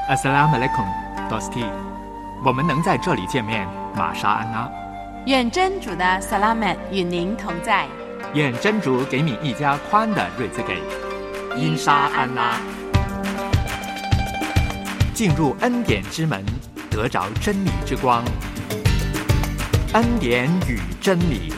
Assalamualaikum, Dosti。我们能在这里见面，玛莎安娜。 愿真主的萨拉曼与您同在。 愿真主给你一家宽的日子给。因沙安拉。进入恩典之门，得着真理之光。恩典与真理。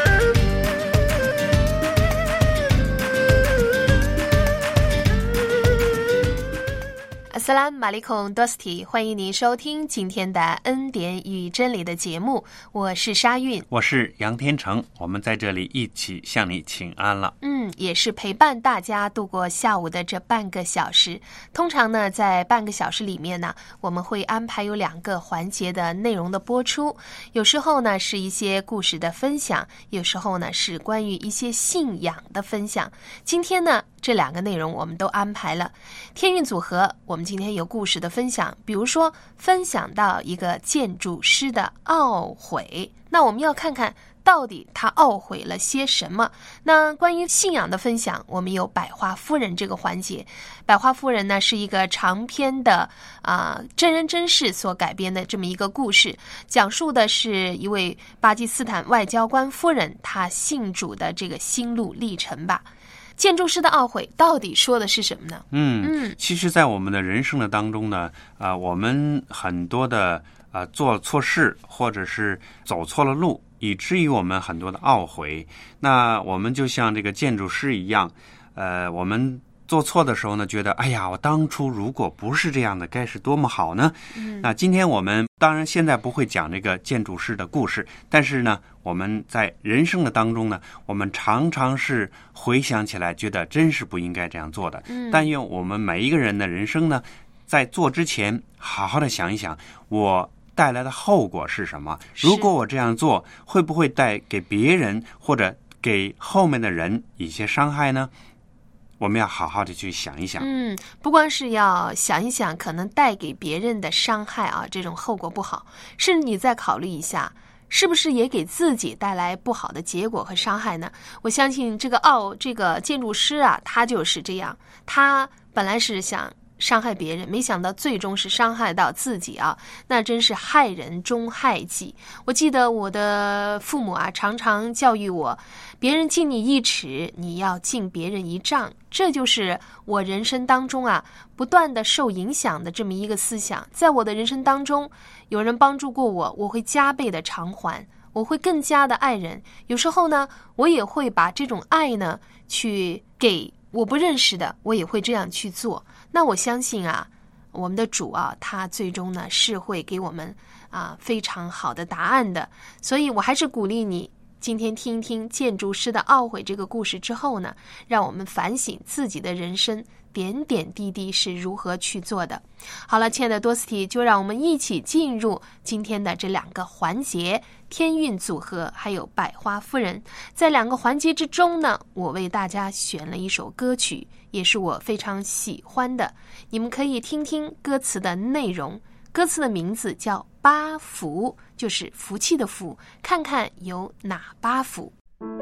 斯兰马利孔多斯提，欢迎您收听今天的恩典与真理的节目，我是沙韵， 我是杨天成，我们在这里一起向你请安了。 也是陪伴大家度过下午的这半个小时。通常呢，在半个小时里面呢，我们会安排有2个环节的内容的播出，有时候呢是一些故事的分享，有时候呢是关于一些信仰的分享。今天呢，这2个内容我们都安排了。天韵组合，我们今天有故事的分享，比如说分享到一个建筑师的懊悔，那我们要看看到底他懊悔了些什么。那关于信仰的分享，我们有百花夫人这个环节。百花夫人呢是一个长篇的真人真事所改编的这么一个故事，讲述的是一位巴基斯坦外交官夫人她信主的这个心路历程吧。建筑师的懊悔到底说的是什么呢？ 其实在我们的人生的当中呢，我们很多的做错事或者是走错了路，以至于我们很多的懊悔。那我们就像这个建筑师一样，我们做错的时候呢，觉得哎呀，我当初如果不是这样的，该是多么好呢？那今天我们当然现在不会讲这个建筑师的故事，但是呢，我们在人生的当中呢，我们常常是回想起来，觉得真是不应该这样做的。但愿我们每一个人的人生呢，在做之前，好好的想一想，我带来的后果是什么？如果我这样做，会不会带给别人或者给后面的人一些伤害呢？我们要好好的去想一想。 不光是要想一想可能带给别人的伤害啊，这种后果不好，甚至你再考虑一下，是不是也给自己带来不好的结果和伤害呢？我相信这个建筑师啊，他就是这样，他本来是想伤害别人，没想到最终是伤害到自己啊，那真是害人终害己。我记得我的父母啊，常常教育我，别人敬你1尺，你要敬别人1丈，这就是我人生当中啊不断的受影响的这么一个思想。在我的人生当中，有人帮助过我，我会加倍的偿还，我会更加的爱人。有时候呢，我也会把这种爱呢去给我不认识的，我也会这样去做。那我相信啊，我们的主啊，他最终呢是会给我们非常好的答案的。所以我还是鼓励你，今天听一听建筑师的懊悔这个故事之后呢，让我们反省自己的人生点点滴滴是如何去做的。好了，亲爱的多斯提，就让我们一起进入今天的这2个环节，天韵组合还有百花夫人。在2个环节之中呢，我为大家选了一首歌曲，也是我非常喜欢的，你们可以听听歌词的内容。歌词的名字叫8福，就是福气的福，看看有哪8福。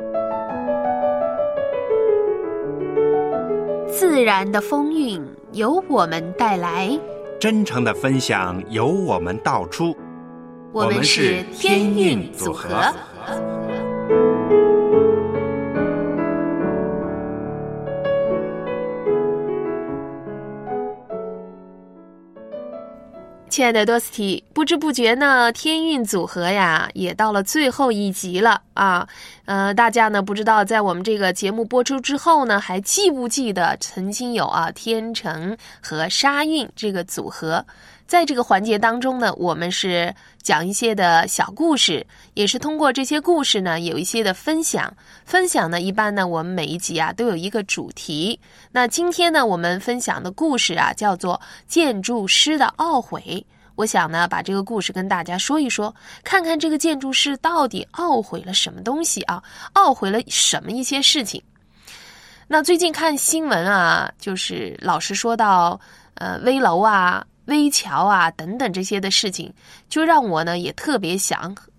自然的风韵由我们带来， 真诚的分享由我们道出。 我们是天韵组合。亲爱的多斯提，不知不觉呢，天韵组合呀也到了最后一集了啊。大家呢不知道在我们这个节目播出之后呢，还记不记得曾经有天成和沙韵这个组合。在这个环节当中呢，我们是讲一些的小故事，也是通过这些故事呢有一些的分享呢，一般呢我们每一集都有一个主题。那今天呢我们分享的故事叫做建筑师的懊悔。我想呢把这个故事跟大家说一说，看看这个建筑师到底懊悔了什么东西懊悔了什么一些事情。那最近看新闻就是老是说到危楼微桥等等这些的事情，就让我呢也特别想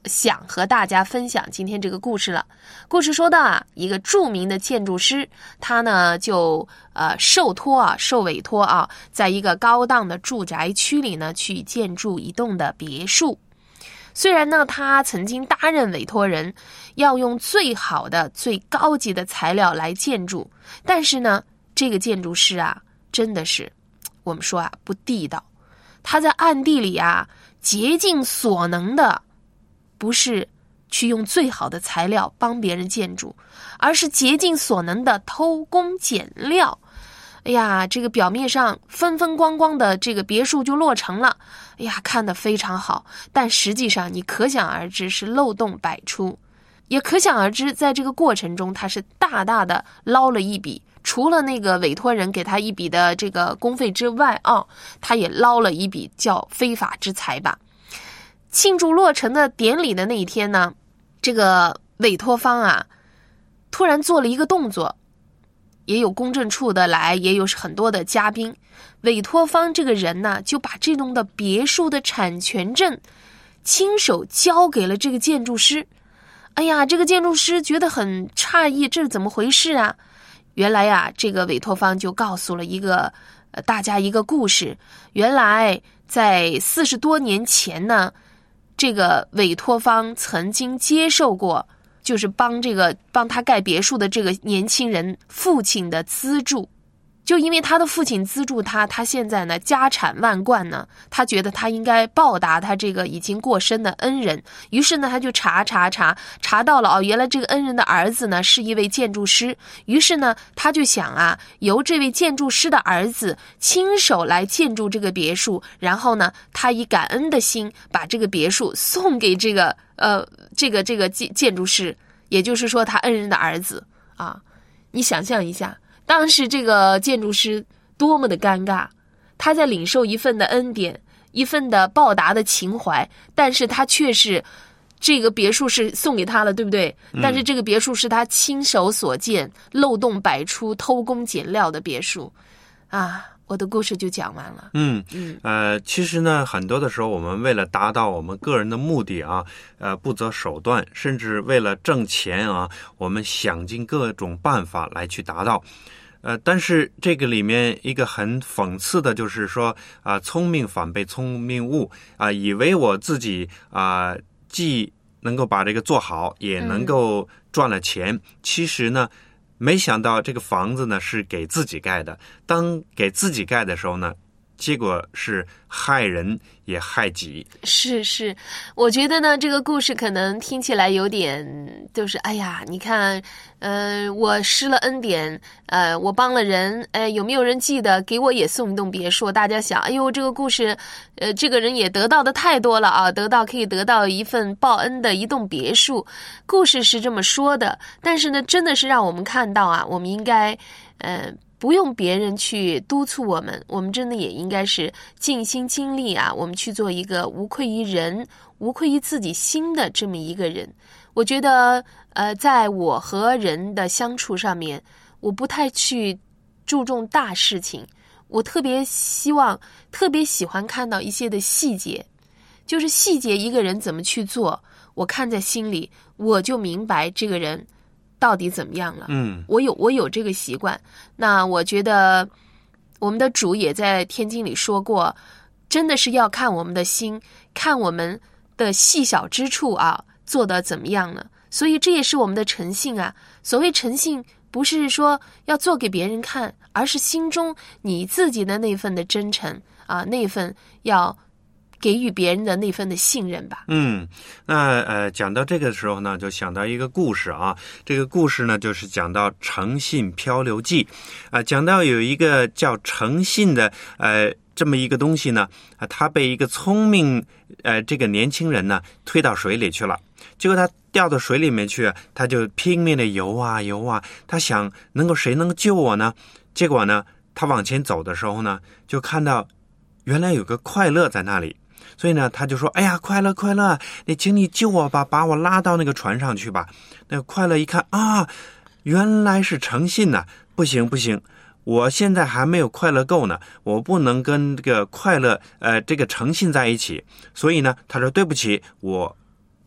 想和大家分享今天这个故事了。故事说到啊，一个著名的建筑师，他呢就受委托啊，在一个高档的住宅区里呢去建筑一栋的别墅。虽然呢他曾经担任委托人，要用最好的最高级的材料来建筑，但是呢这个建筑师啊真的是我们说啊不地道。他在暗地里啊竭尽所能的，不是去用最好的材料帮别人建筑，而是竭尽所能的偷工减料。哎呀，这个表面上风风光光的这个别墅就落成了，哎呀，看得非常好，但实际上你可想而知是漏洞百出，也可想而知在这个过程中他是大大的捞了一笔。除了那个委托人给他一笔的这个工费之外啊，他也捞了一笔叫非法之财吧。庆祝落成的典礼的那一天呢，这个委托方啊突然做了一个动作，也有公证处的来，也有很多的嘉宾。委托方这个人呢就把这栋的别墅的产权证亲手交给了这个建筑师。哎呀，这个建筑师觉得很诧异，这是怎么回事啊？原来呀，这个委托方就告诉了大家一个故事。原来在40多年前呢，这个委托方曾经接受过，就是帮他盖别墅的这个年轻人父亲的资助。就因为他的父亲资助他现在呢家产万贯呢，他觉得他应该报答他这个已经过身的恩人。于是呢他就查到了原来这个恩人的儿子呢是一位建筑师。于是呢他就想啊，由这位建筑师的儿子亲手来建筑这个别墅，然后呢他以感恩的心把这个别墅送给这个建筑师，也就是说他恩人的儿子啊。你想象一下，当时这个建筑师多么的尴尬，他在领受一份的恩典，一份的报答的情怀，但是他却是这个别墅是送给他了，对不对？但是这个别墅是他亲手所建，漏洞百出，偷工减料的别墅啊。我的故事就讲完了。 其实呢，很多的时候我们为了达到我们个人的目的啊，不择手段，甚至为了挣钱啊，我们想尽各种办法来去达到。但是这个里面一个很讽刺的就是说聪明反被聪明误以为我自己既能够把这个做好，也能够赚了钱。其实呢，没想到这个房子呢是给自己盖的，当给自己盖的时候呢，结果是害人也害己。 是，我觉得呢这个故事可能听起来有点就是哎呀，你看我施了恩典，我帮了人，有没有人记得给我也送一栋别墅？大家想，哎呦，这个故事这个人也得到的太多了啊，可以得到一份报恩的一栋别墅。故事是这么说的，但是呢真的是让我们看到啊，我们应该不用别人去督促我们，我们真的也应该是尽心尽力啊，我们去做一个无愧于人，无愧于自己心的这么一个人。我觉得在我和人的相处上面，我不太去注重大事情，我特别喜欢看到一些的细节，就是细节一个人怎么去做，我看在心里，我就明白这个人到底怎么样了。我有这个习惯。那我觉得我们的主也在天经里说过，真的是要看我们的心，看我们的细小之处啊，做得怎么样了。所以这也是我们的诚信啊。所谓诚信，不是说要做给别人看，而是心中你自己的那份的真诚啊，那份要给予别人的那份的信任吧。 那讲到这个时候呢，就想到一个故事啊。这个故事呢，就是讲到诚信漂流记讲到有一个叫诚信的这么一个东西呢，他被一个聪明这个年轻人呢推到水里去了。结果他掉到水里面去，他就拼命的游啊，他想谁能够救我呢？结果呢，他往前走的时候呢，就看到原来有个快乐在那里。所以呢他就说，哎呀，快乐，请你救我吧，把我拉到那个船上去吧。那个快乐一看啊，原来是诚信呐，不行，我现在还没有快乐够呢，我不能跟这个快乐这个诚信在一起。所以呢他说，对不起，我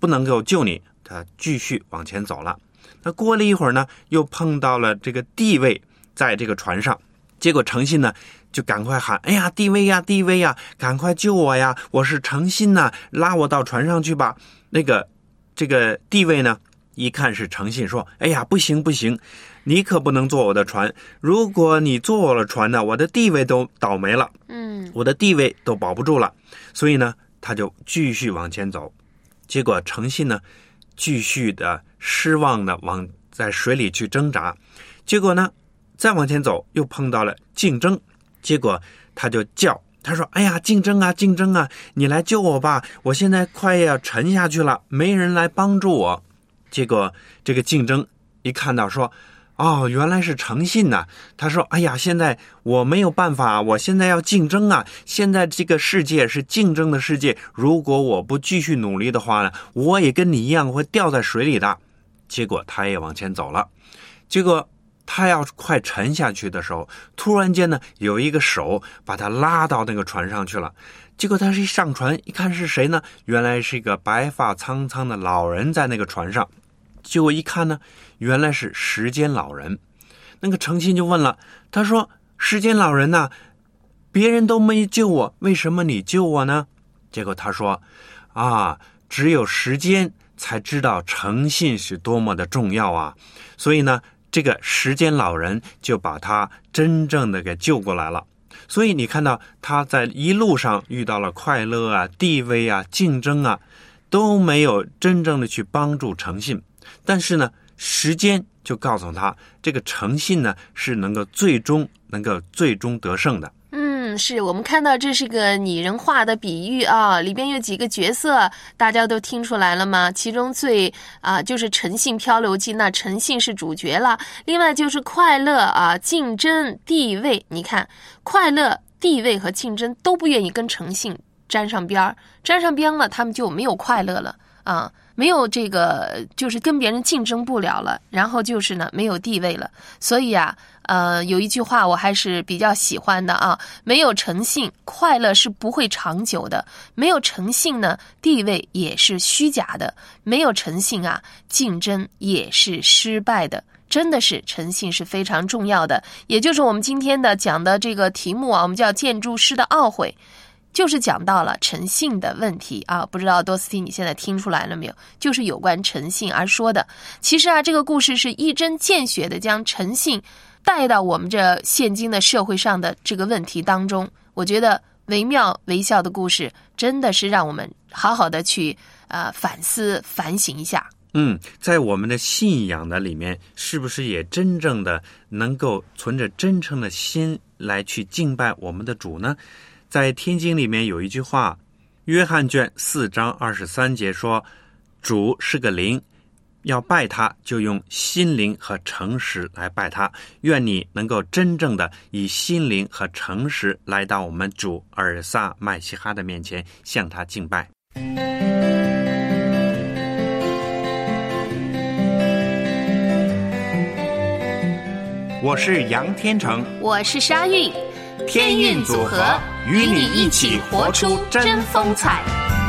不能够救你，他继续往前走了。那过了一会儿呢，又碰到了这个地位在这个船上，结果诚信呢就赶快喊：哎呀，地位呀，地位呀，赶快救我呀，我是诚信呐，拉我到船上去吧。这个地位呢一看是诚信，说：哎呀，不行不行，你可不能坐我的船，如果你坐我的船呢，我的地位都倒霉了，我的地位都保不住了。所以呢他就继续往前走，结果诚信呢继续的失望的在水里去挣扎，结果呢再往前走又碰到了竞争，结果他就叫，他说：哎呀，竞争啊竞争啊，你来救我吧，我现在快要沉下去了，没人来帮助我。结果这个竞争一看到说：哦，原来是诚信呐。他说：哎呀，现在我没有办法，我现在要竞争啊，现在这个世界是竞争的世界，如果我不继续努力的话呢，我也跟你一样会掉在水里的。结果他也往前走了，结果他要快沉下去的时候，突然间呢有一个手把他拉到那个船上去了。结果他一上船一看是谁呢，原来是一个白发苍苍的老人在那个船上。结果一看呢，原来是时间老人。那个诚信就问了，他说：时间老人呐，别人都没救我，为什么你救我呢？结果他说：啊，只有时间才知道诚信是多么的重要啊。所以呢这个时间老人就把他真正的给救过来了。所以你看到他在一路上遇到了快乐啊、地位啊、竞争啊，都没有真正的去帮助诚信。但是呢时间就告诉他，这个诚信呢是能够最终得胜的。 是我们看到这是个拟人化的比喻啊，里边有几个角色大家都听出来了吗？其中就是诚信漂流记，那诚信是主角了。另外就是快乐啊、竞争、地位，你看快乐、地位和竞争都不愿意跟诚信沾上边了，他们就没有快乐了啊。没有这个就是跟别人竞争不了了，然后就是呢没有地位了。所以啊有一句话我还是比较喜欢的啊，没有诚信快乐是不会长久的，没有诚信呢地位也是虚假的，没有诚信啊竞争也是失败的。真的是诚信是非常重要的，也就是我们今天的讲的这个题目啊，我们叫建筑师的懊悔，就是讲到了诚信的问题啊。不知道多斯汀你现在听出来了没有，就是有关诚信而说的。其实啊这个故事是一针见血的将诚信带到我们这现今的社会上的这个问题当中。我觉得惟妙惟肖的故事真的是让我们好好的去反思反省一下。 在我们的信仰的里面，是不是也真正的能够存着真诚的心来去敬拜我们的主呢？在天经里面有一句话，约翰卷4章23节说：主是个灵，要拜他就用心灵和诚实来拜他。愿你能够真正的以心灵和诚实来到我们主尔撒麦西哈的面前，向他敬拜。 我是杨天成， 我是沙韵， 天韵组合，与你一起活出真风采。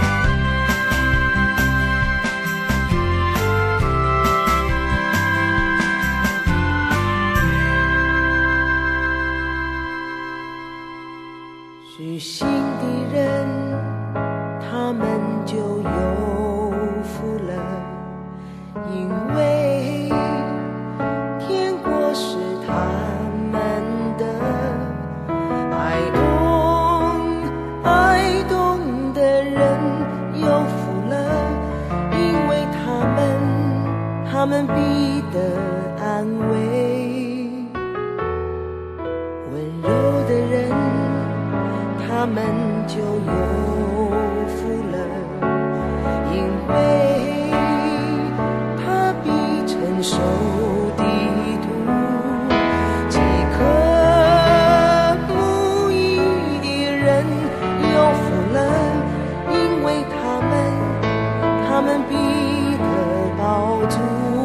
虚心的人，他们就有福了，因为天国是他们的。爱懂的人有福了，因为他们必得安慰。温柔的人，他们就有福了，因为他必承受地土。饥渴慕义的人有福了，因为他们必得饱足，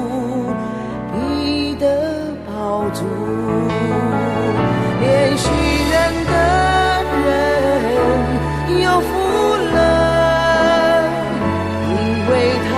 必得饱足。连续人的有福了，因为他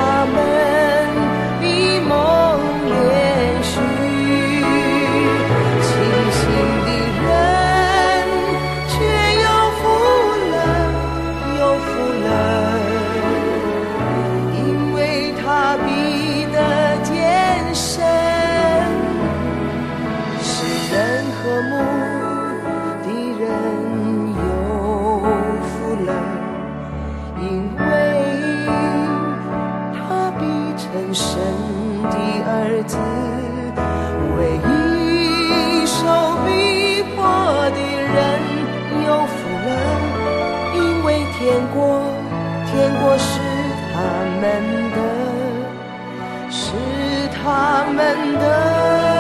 和睦的人有福了，因为他必成神的儿子。唯一受逼迫的人有福了，因为天国是他们的，是他们的。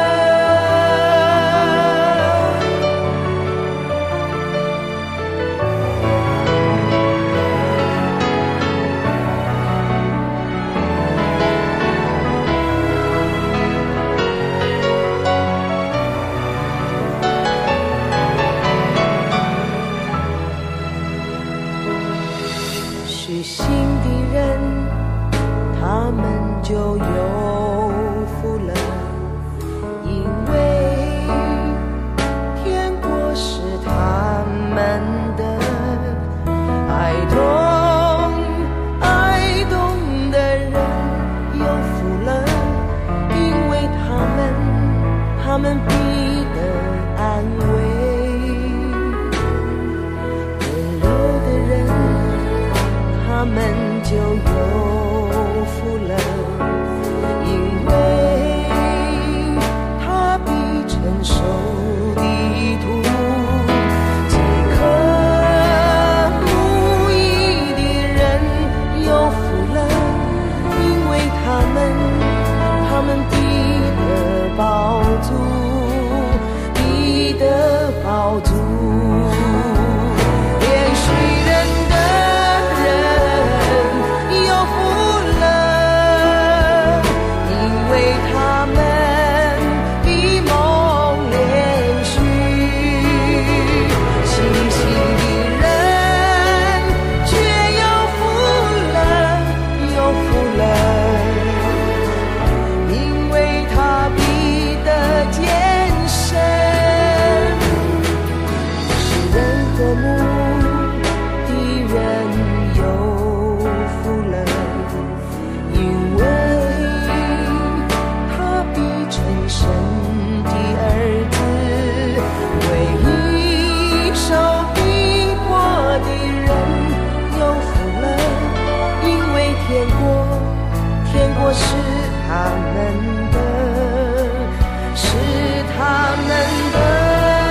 虚心的人，他们就有福了，因为天国是他们的。爱懂的人有福了，因为他们必得安慰。温柔的人，他们就有福了，因为他必承受地土。饥渴慕义的人有福了，因为他们必得饱足，必得饱足。连续人天国是他们的，是他们的。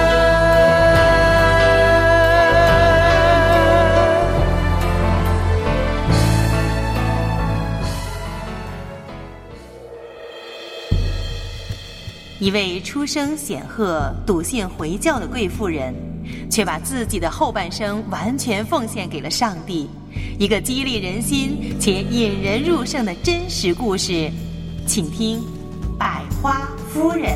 一位出身显赫、笃信回教的贵妇人，却把自己的后半生完全奉献给了上帝。一个激励人心且引人入胜的真实故事，请听《百花夫人》。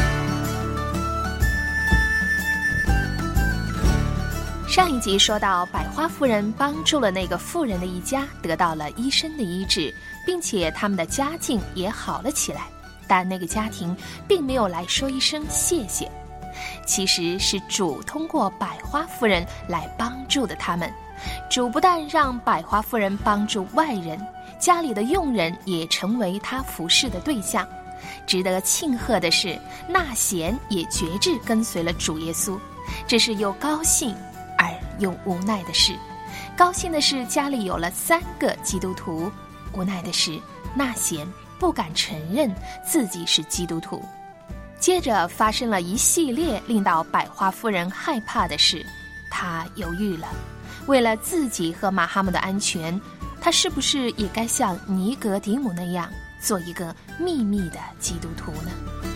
上一集说到，百花夫人帮助了那个富人的一家得到了医生的医治，并且他们的家境也好了起来。但那个家庭并没有来说一声谢谢，其实是主通过百花夫人来帮助的他们。主不但让百花夫人帮助外人，家里的佣人也成为他服侍的对象。值得庆贺的是，纳贤也决志跟随了主耶稣，这是又高兴而又无奈的事。高兴的是家里有了3个基督徒，无奈的是纳贤不敢承认自己是基督徒。接着发生了一系列令到百花夫人害怕的事，她犹豫了。为了自己和马哈姆的安全，她是不是也该像尼格迪姆那样做一个秘密的基督徒呢？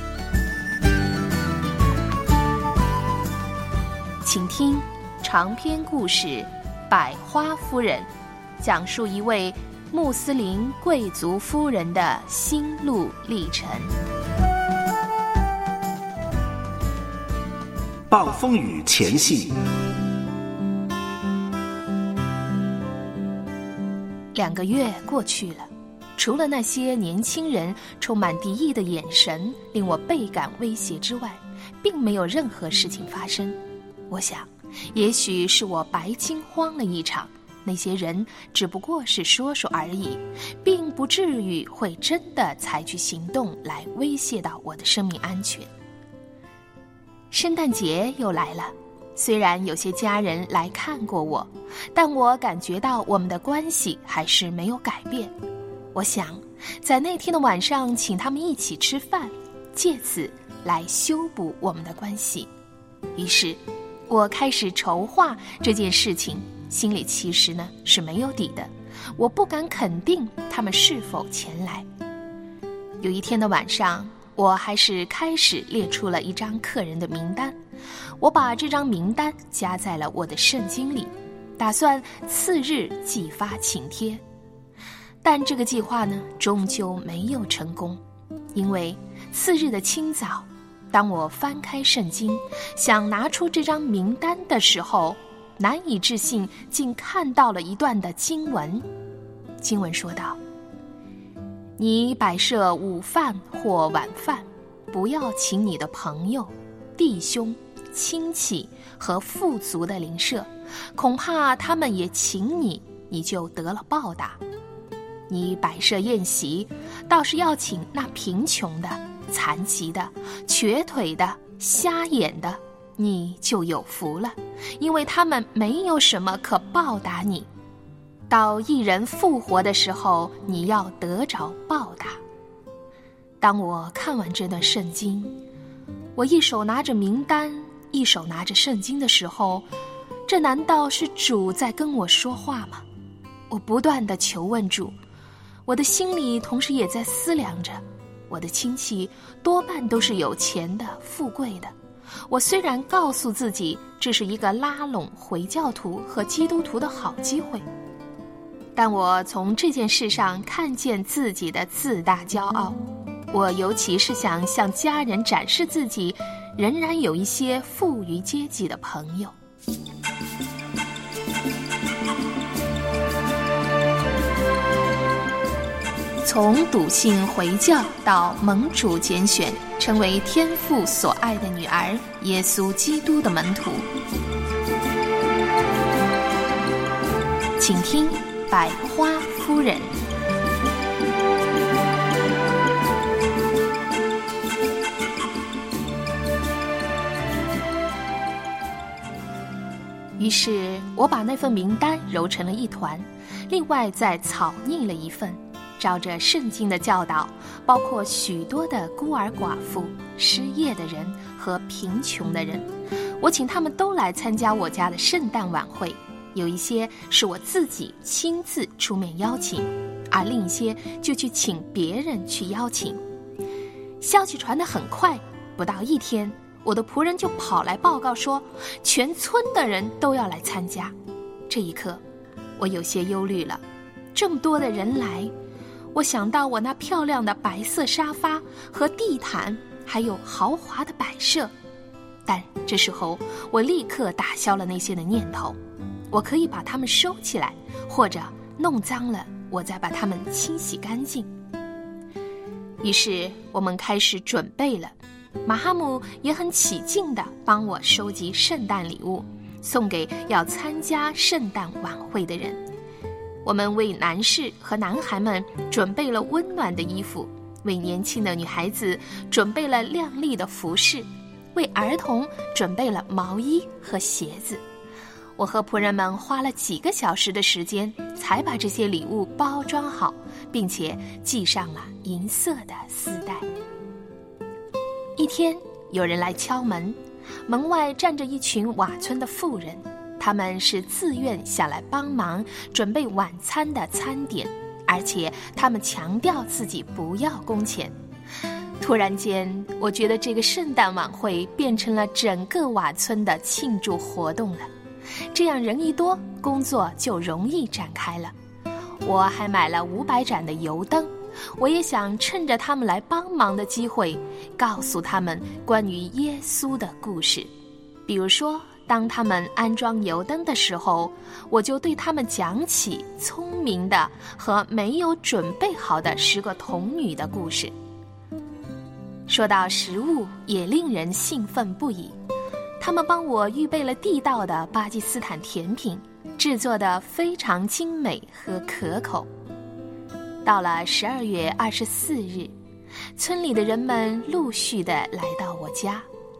请听长篇故事《百花夫人》，讲述一位穆斯林贵族夫人的心路历程。 暴风雨前夕 2个月过去了，除了那些年轻人充满敌意的眼神令我倍感威胁之外，并没有任何事情发生。我想，也许是我白惊慌了一场，那些人只不过是说说而已，并不至于会真的采取行动来威胁到我的生命安全。 圣诞节又来了，虽然有些家人来看过我，但我感觉到我们的关系还是没有改变。我想在那天的晚上请他们一起吃饭，借此来修补我们的关系。于是我开始筹划这件事情，心里其实呢是没有底的，我不敢肯定他们是否前来。有一天的晚上，我还是开始列出了一张客人的名单，我把这张名单加在了我的圣经里，打算次日寄发请帖。但这个计划呢，终究没有成功，因为次日的清早，当我翻开圣经，想拿出这张名单的时候，难以置信，竟看到了一段的经文。经文说道：你摆设午饭或晚饭，不要请你的朋友、弟兄、亲戚和富足的邻舍，恐怕他们也请你，你就得了报答。你摆设宴席，倒是要请那贫穷的、残疾的、瘸腿的、瞎眼的，你就有福了，因为他们没有什么可报答你。到一人复活的时候，你要得着报答。当我看完这段圣经，我一手拿着名单，一手拿着圣经的时候，这难道是主在跟我说话吗？我不断地求问主，我的心里同时也在思量着，我的亲戚多半都是有钱的、富贵的。我虽然告诉自己这是一个拉拢回教徒和基督徒的好机会，但我从这件事上看见自己的自大骄傲。我尤其是想向家人展示自己仍然有一些富裕阶级的朋友。从笃信回教到蒙主拣选，成为天父所爱的女儿，耶稣基督的门徒。请听百花夫人。于是我把那份名单揉成了一团，另外再草拟了一份，照着圣经的教导，包括许多的孤儿寡妇、失业的人和贫穷的人，我请他们都来参加我家的圣诞晚会。有一些是我自己亲自出面邀请，而另一些就去请别人去邀请。消息传得很快，不到一天，我的仆人就跑来报告说，全村的人都要来参加。这一刻，我有些忧虑了。这么多的人来，我想到我那漂亮的白色沙发和地毯，还有豪华的摆设。但这时候，我立刻打消了那些的念头。我可以把它们收起来，或者弄脏了，我再把它们清洗干净。于是我们开始准备了。马哈姆也很起劲地帮我收集圣诞礼物，送给要参加圣诞晚会的人。我们为男士和男孩们准备了温暖的衣服，为年轻的女孩子准备了亮丽的服饰，为儿童准备了毛衣和鞋子。我和仆人们花了几个小时的时间，才把这些礼物包装好，并且系上了银色的丝带。一天，有人来敲门，门外站着一群瓦村的妇人，他们是自愿下来帮忙准备晚餐的餐点，而且他们强调自己不要工钱。突然间，我觉得这个圣诞晚会变成了整个瓦村的庆祝活动了。这样人一多，工作就容易展开了。我还买了500盏的油灯，我也想趁着他们来帮忙的机会，告诉他们关于耶稣的故事。比如说，当他们安装油灯的时候，我就对他们讲起聪明的和没有准备好的10个童女的故事。说到食物，也令人兴奋不已。他们帮我预备了地道的巴基斯坦甜品，制作得非常精美和可口。到了12月24日，村里的人们陆续地来到我家，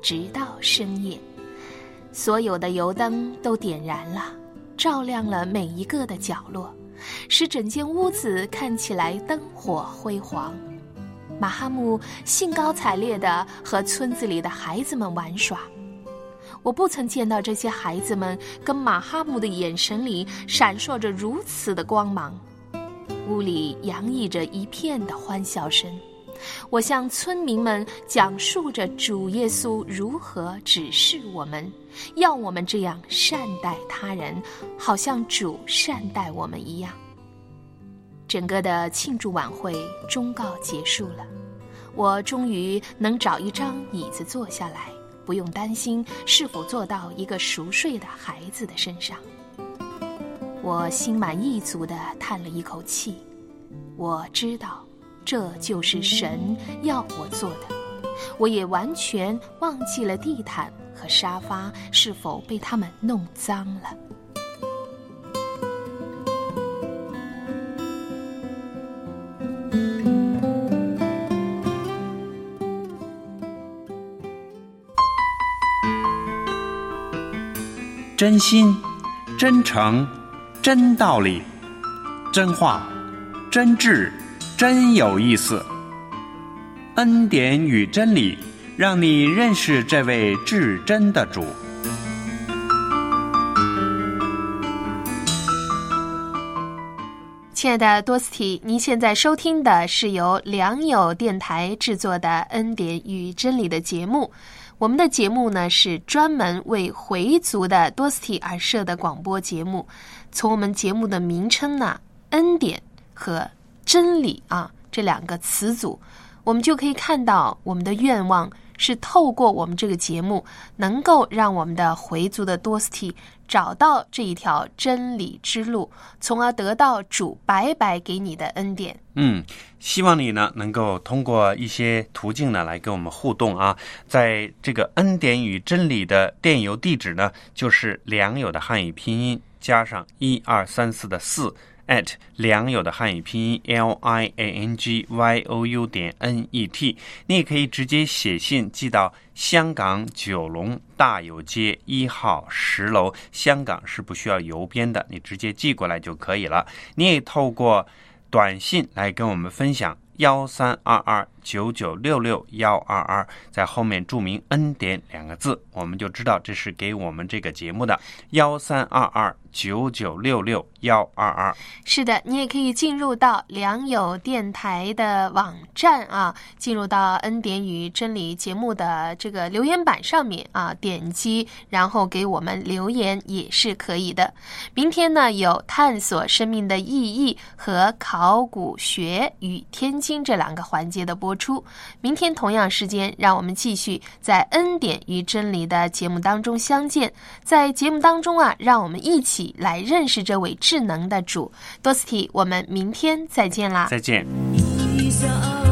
直到深夜。所有的油灯都点燃了，照亮了每一个的角落，使整间屋子看起来灯火辉煌。马哈姆兴高采烈地和村子里的孩子们玩耍。我不曾见到这些孩子们跟马哈姆的眼神里闪烁着如此的光芒。屋里洋溢着一片的欢笑声。我向村民们讲述着主耶稣如何指示我们，要我们这样善待他人，好像主善待我们一样。整个的庆祝晚会终告结束了，我终于能找一张椅子坐下来，不用担心是否坐到一个熟睡的孩子的身上。我心满意足地叹了一口气，我知道这就是神要我做的。我也完全忘记了地毯和沙发是否被他们弄脏了。 真心、真诚、真道理、真话、真挚、真有意思。恩典与真理，让你认识这位至真的主。 亲爱的多斯蒂，您现在收听的是由良友电台制作的恩典与真理的节目。我们的节目呢是专门为回族的多斯蒂而设的广播节目。从我们节目的名称呢，恩典和真理这两个词组，我们就可以看到我们的愿望是透过我们这个节目，能够让我们的回族的多斯蒂找到这一条真理之路，从而得到主白白给你的恩典。 希望你呢能够通过一些途径呢来跟我们互动啊。在这个恩典与真理的电邮地址呢，就是良友的汉语拼音加上1234的4良友的汉语拼音 liangyou.net。 你也可以直接写信寄到香港九龙大有街1号10楼，香港是不需要邮编的，你直接寄过来就可以了。你也透过短信来跟我们分享132299662122，在后面注明恩典2个字，我们就知道这是给我们这个节目的132299662122。 是的，你也可以进入到良友电台的网站进入到恩典与真理节目的这个留言板上面点击然后给我们留言也是可以的。明天呢有探索生命的意义和考古学与天经这2个环节的播出。明天同样时间，让我们继续在恩典与真理的节目当中相见。在节目当中让我们一起来认识这位智能的主。多斯蒂，我们明天再见啦！ 再见。